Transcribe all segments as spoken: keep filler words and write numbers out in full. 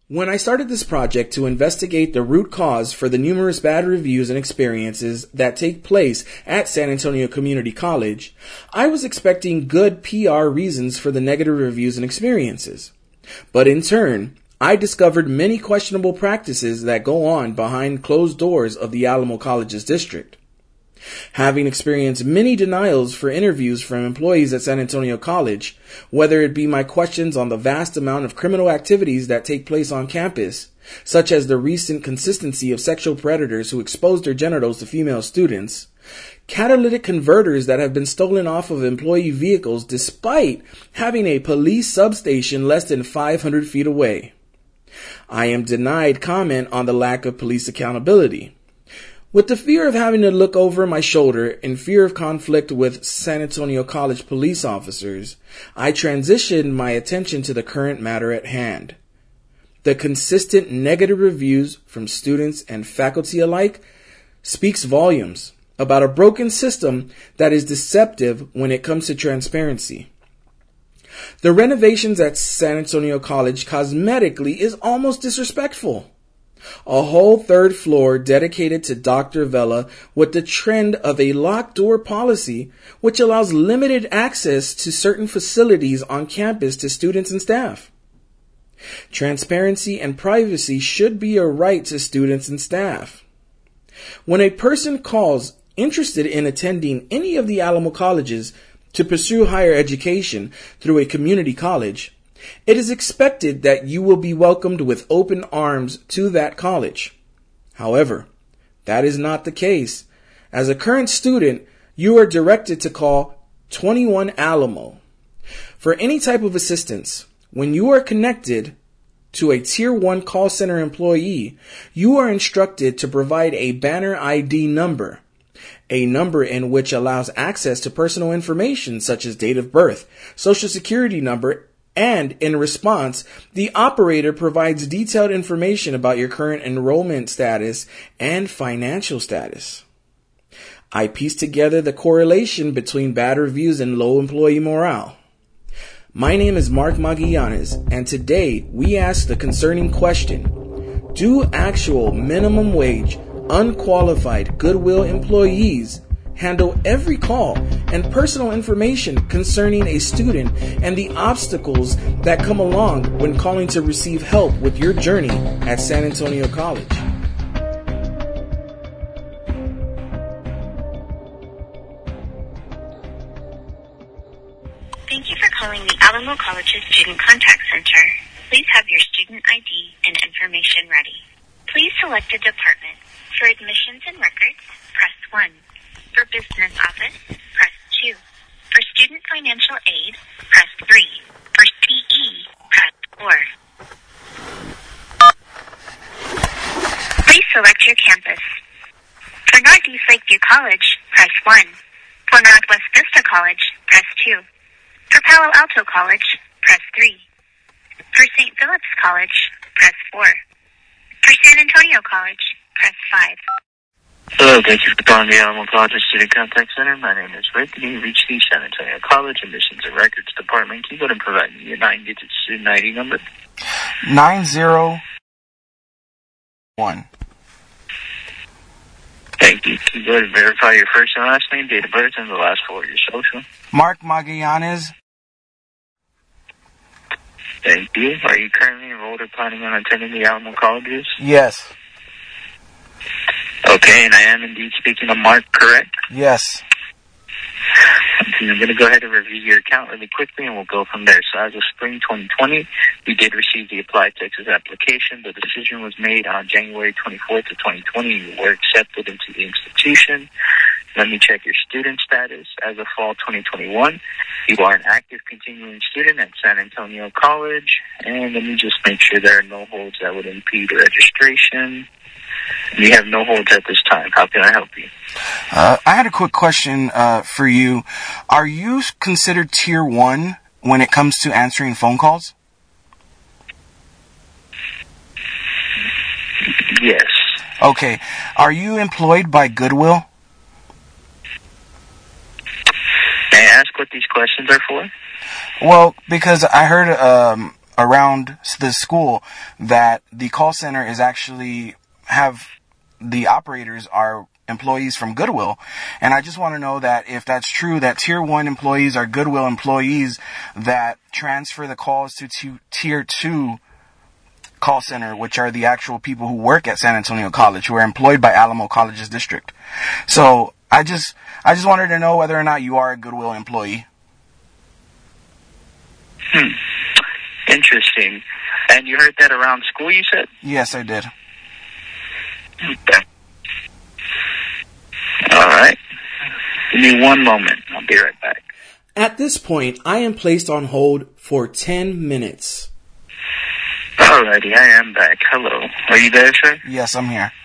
When I started this project to investigate the root cause for the numerous bad reviews and experiences that take place at San Antonio Community College, I was expecting good P R reasons for the negative reviews and experiences. But in turn, I discovered many questionable practices that go on behind closed doors of the Alamo College's district. Having experienced many denials for interviews from employees at San Antonio College, whether it be my questions on the vast amount of criminal activities that take place on campus, such as the recent consistency of sexual predators who expose their genitals to female students, catalytic converters that have been stolen off of employee vehicles despite having a police substation less than five hundred feet away. I am denied comment on the lack of police accountability. With the fear of having to look over my shoulder and fear of conflict with San Antonio College police officers, I transitioned my attention to the current matter at hand. The consistent negative reviews from students and faculty alike speaks volumes about a broken system that is deceptive when it comes to transparency. The renovations at San Antonio College cosmetically is almost disrespectful. A whole third floor dedicated to Doctor Vela with the trend of a locked door policy which allows limited access to certain facilities on campus to students and staff. Transparency and privacy should be a right to students and staff. When a person calls interested in attending any of the Alamo colleges to pursue higher education through a community college, it is expected that you will be welcomed with open arms to that college. However, that is not the case. As a current student, you are directed to call twenty-one Alamo. For any type of assistance, when you are connected to a Tier one call center employee, you are instructed to provide a banner I D number, a number in which allows access to personal information such as date of birth, social security number, and in response, the operator provides detailed information about your current enrollment status and financial status. I pieced together the correlation between bad reviews and low employee morale. My name is Mark Magallanes, and today we ask the concerning question: do actual minimum wage, unqualified Goodwill employees handle every call and personal information concerning a student and the obstacles that come along when calling to receive help with your journey at San Antonio College? Thank you for calling the Alamo College's Student Contact Center. Please have your student I D and information ready. Please select a department. For admissions and records, press one. For business office, press two. For student financial aid, press three. For C E, press four. Please select your campus. For Northeast Lakeview College, press one. For Northwest Vista College, press two. For Palo Alto College, press three. For Saint Philip's College, press four. For San Antonio College, press five. Hello, thank you for calling the Alamo College Student Contact Center. My name is Rick. You reach the San Antonio College Admissions and Records Department. Can you go ahead and provide me your nine-digit student I D number? nine zero one. Thank you. Can you go ahead and verify your first and last name, date of birth, and the last four of your social? Mark Magallanes. Thank you. Are you currently enrolled or planning on attending the Alamo Colleges? Yes. Okay, and I am indeed speaking to Mark, correct? Yes. Okay, I'm going to go ahead and review your account really quickly, and we'll go from there. So as of spring twenty twenty, we did receive the Apply Texas application. The decision was made on January twenty-fourth of twenty twenty. You were accepted into the institution. Let me check your student status. As of fall twenty twenty-one, you are an active continuing student at San Antonio College. And let me just make sure there are no holds that would impede registration. We have no holds at this time. How can I help you? Uh, I had a quick question uh, for you. Are you considered Tier one when it comes to answering phone calls? Yes. Okay. Are you employed by Goodwill? May I ask what these questions are for? Well, because I heard um, around the school that the call center is actually have the operators are employees from Goodwill. And I just want to know that if that's true, that tier one employees are Goodwill employees that transfer the calls to, to tier two call center, which are the actual people who work at San Antonio College, who are employed by Alamo College's district. So I just, I just wanted to know whether or not you are a Goodwill employee. Hmm. Interesting. And you heard that around school, you said? Yes, I did. Okay. All right. Give me one moment. I'll be right back. At this point, I am placed on hold for ten minutes. Alrighty, I am back. Hello. Are you there, sir? Yes, I'm here.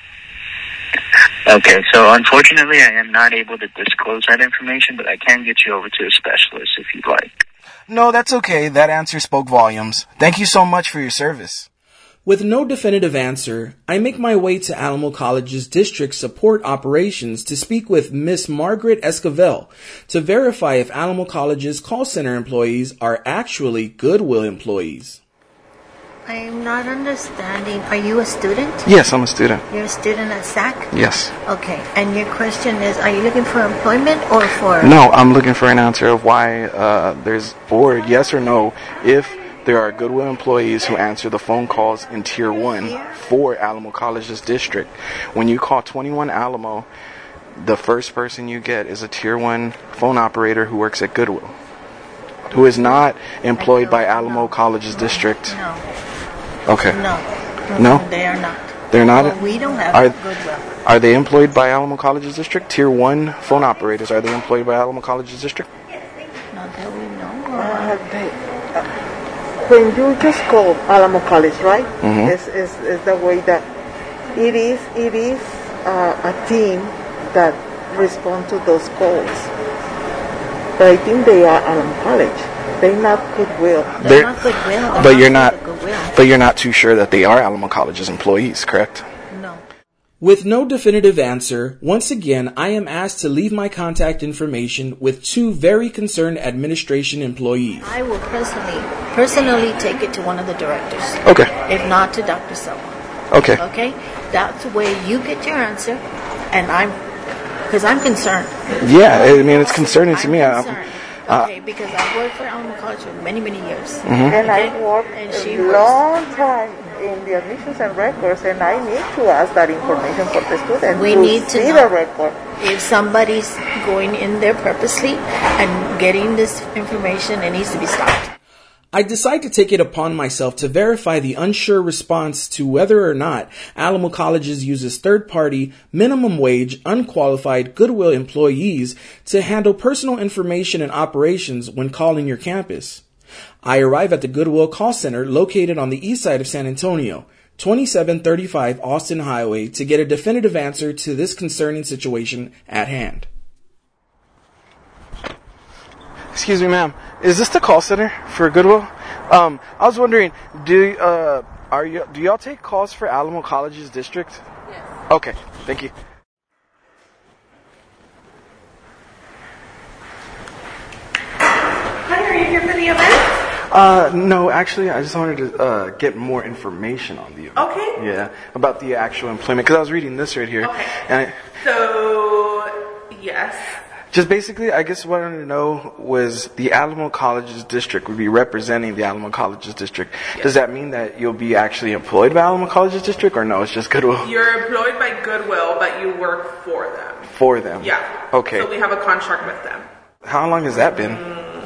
Okay, so unfortunately I am not able to disclose that information, but I can get you over to a specialist if you'd like. No, that's okay. That answer spoke volumes. Thank you so much for your service. With no definitive answer, I make my way to Alamo College's district support operations to speak with Miss Margaret Esquivel to verify if Alamo College's call center employees are actually Goodwill employees. I'm not understanding. Are you a student? Yes, I'm a student. You're a student at S A C? Yes. Okay. And your question is, are you looking for employment or for... No, I'm looking for an answer of why uh, there's, or yes or no, if there are Goodwill employees who answer the phone calls in Tier one for Alamo College's district. When you call twenty-one Alamo, the first person you get is a Tier one phone operator who works at Goodwill, who is not employed by Alamo College's district. No. Okay. No. No? They are not. They're not? Well, we don't have are, Goodwill. Are they employed by Alamo College's district? Tier one phone operators, are they employed by Alamo College's district? Not that we know. Uh, they, uh, when you just call Alamo College, right? Mm-hmm. Is is is the way that it is. It is uh, a team that respond to those calls. But I think they are Alamo College. They're not Goodwill. They're, They're, not Goodwill. They're but not you're not. Goodwill. But you're not too sure that they are Alamo College's employees, correct? No. With no definitive answer, once again, I am asked to leave my contact information with two very concerned administration employees. I will personally, personally take it to one of the directors. Okay. If not, to Doctor Selma. Okay. Okay? That's the way you get your answer, and I'm, because I'm concerned. Yeah, I mean, it's concerning to I'm me. I- concerned. Uh, Okay, because I've worked for Alamo College for many, many years. Mm-hmm. And Okay? I worked And she a works- long time in the admissions and records, and I need to ask that information for the student. We to need to see know. the record. If somebody's going in there purposely and getting this information, it needs to be stopped. I decide to take it upon myself to verify the unsure response to whether or not Alamo Colleges uses third-party, minimum wage, unqualified Goodwill employees to handle personal information and operations when calling your campus. I arrive at the Goodwill call center located on the east side of San Antonio, twenty-seven thirty-five Austin Highway, to get a definitive answer to this concerning situation at hand. Excuse me, ma'am. Is this the call center for Goodwill? Um, I was wondering, do uh, are you do y'all take calls for Alamo College's district? Yes. Okay, thank you. Hi, are you here for the event? Uh, no, actually, I just wanted to uh, get more information on the event. Okay. Yeah, about the actual employment, because I was reading this right here. Okay. And I, So, yes. just basically, I guess what I wanted to know was the Alamo College's district would be representing the Alamo College's district. Does that mean that you'll be actually employed by Alamo College's district, or no, it's just Goodwill? You're employed by Goodwill, but you work for them. For them? Yeah. Okay. So we have a contract with them. How long has that been?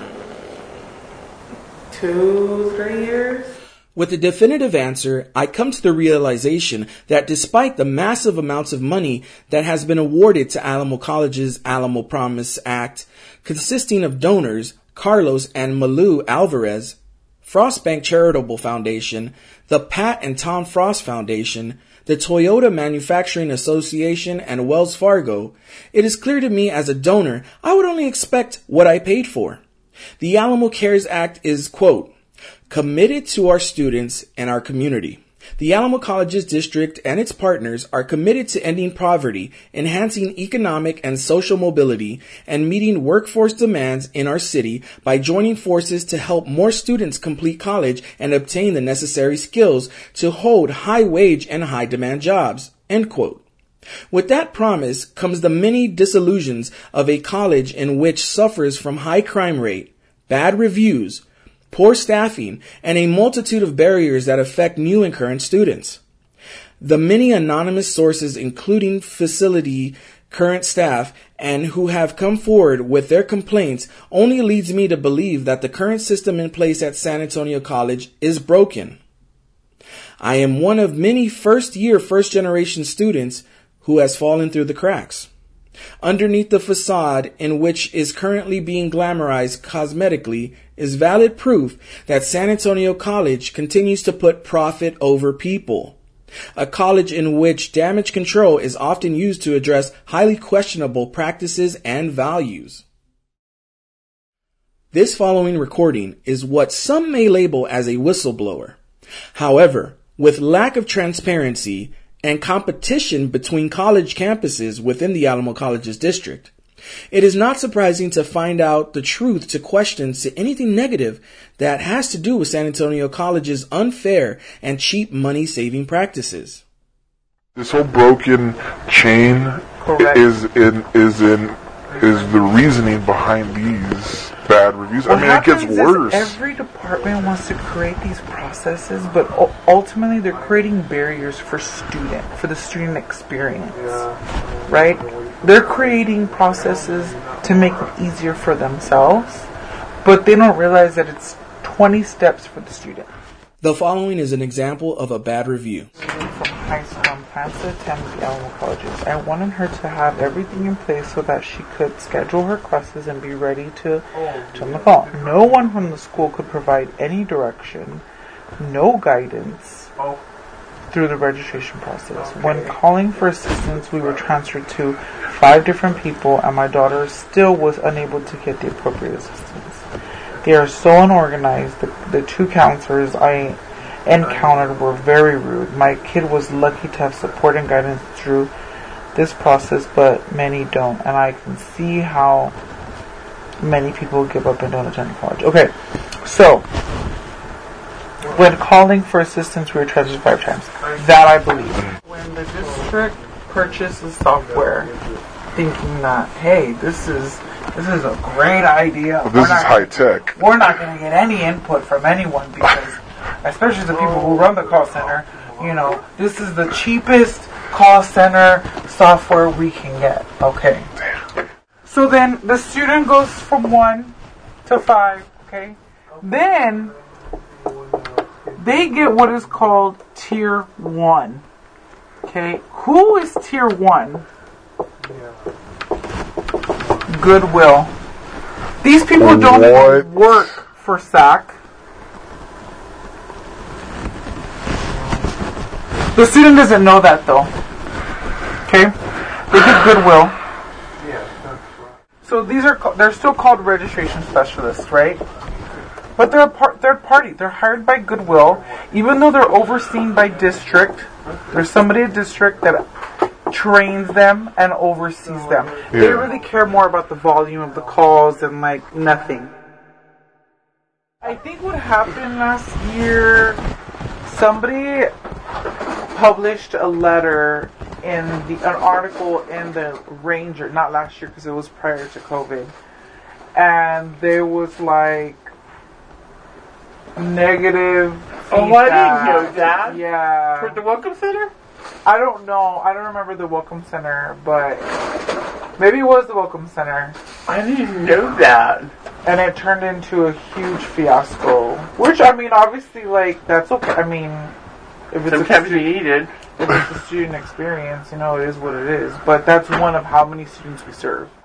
Two, three years? With a definitive answer, I come to the realization that despite the massive amounts of money that has been awarded to Alamo College's Alamo Promise Act, consisting of donors Carlos and Malu Alvarez, Frostbank Charitable Foundation, the Pat and Tom Frost Foundation, the Toyota Manufacturing Association, and Wells Fargo, it is clear to me as a donor I would only expect what I paid for. The Alamo Cares Act is, quote, committed to our students and our community. The Alamo Colleges District and its partners are committed to ending poverty, enhancing economic and social mobility, and meeting workforce demands in our city by joining forces to help more students complete college and obtain the necessary skills to hold high-wage and high-demand jobs. End quote. With that promise comes the many disillusions of a college in which suffers from high crime rate, bad reviews, poor staffing, and a multitude of barriers that affect new and current students. The many anonymous sources, including facility, current staff, and who have come forward with their complaints, only leads me to believe that the current system in place at San Antonio College is broken. I am one of many first-year, first-generation students who has fallen through the cracks. Underneath the facade in which is currently being glamorized cosmetically is valid proof that San Antonio College continues to put profit over people. A college in which damage control is often used to address highly questionable practices and values. This following recording is what some may label as a whistleblower. However, with lack of transparency and competition between college campuses within the Alamo Colleges District, it is not surprising to find out the truth to questions to anything negative that has to do with San Antonio College's unfair and cheap money-saving practices. This whole broken chain Correct. is in is in is the reasoning behind these bad reviews. What I mean, it gets happens is worse. Every department wants to create these processes, but u- ultimately they're creating barriers for student, for the student experience, right? They're creating processes to make it easier for themselves, but they don't realize that it's twenty steps for the student. The following is an example of a bad review. From high school, I'm planning to attend the Alamo Colleges. I wanted her to have everything in place so that she could schedule her classes and be ready to jump the call. No one from the school could provide any direction, no guidance through the registration process. When calling for assistance, we were transferred to five different people, and my daughter still was unable to get the appropriate assistance. They are so unorganized. The, the two counselors I encountered were very rude. My kid was lucky to have support and guidance through this process, but many don't. And I can see how many people give up and don't attend college. Okay, so when calling for assistance, we were transferred five times. That I believe. When the district purchases software, thinking that, hey, this is this is a great idea. Well, this is high tech. We're not going to get any input from anyone because, especially the people who run the call center, you know, this is the cheapest call center software we can get. Okay. So then the student goes from one to five. Okay. Then they get what is called tier one. Okay. Who is tier one? Goodwill. These people don't What? even work for S A C. The student doesn't know that though. Okay? They get Goodwill. So these are ca- they're still called registration specialists, right? But they're a par- third party. They're hired by Goodwill, even though they're overseen by district. There's somebody at district that trains them and oversees them. Yeah. They really care more about the volume of the calls and like nothing. I think what happened last year, somebody published a letter in the an article in the Ranger, not last year because it was prior to COVID, and there was like negative feedback. Oh, I didn't know that. Yeah. For the Welcome Center? I don't know. I don't remember the Welcome Center, but maybe it was the Welcome Center. I didn't know that. And it turned into a huge fiasco. Which, I mean, obviously, like, that's okay. I mean, if it's, Sometimes a, we need it. if it's a student experience, you know, it is what it is. But that's one of how many students we serve.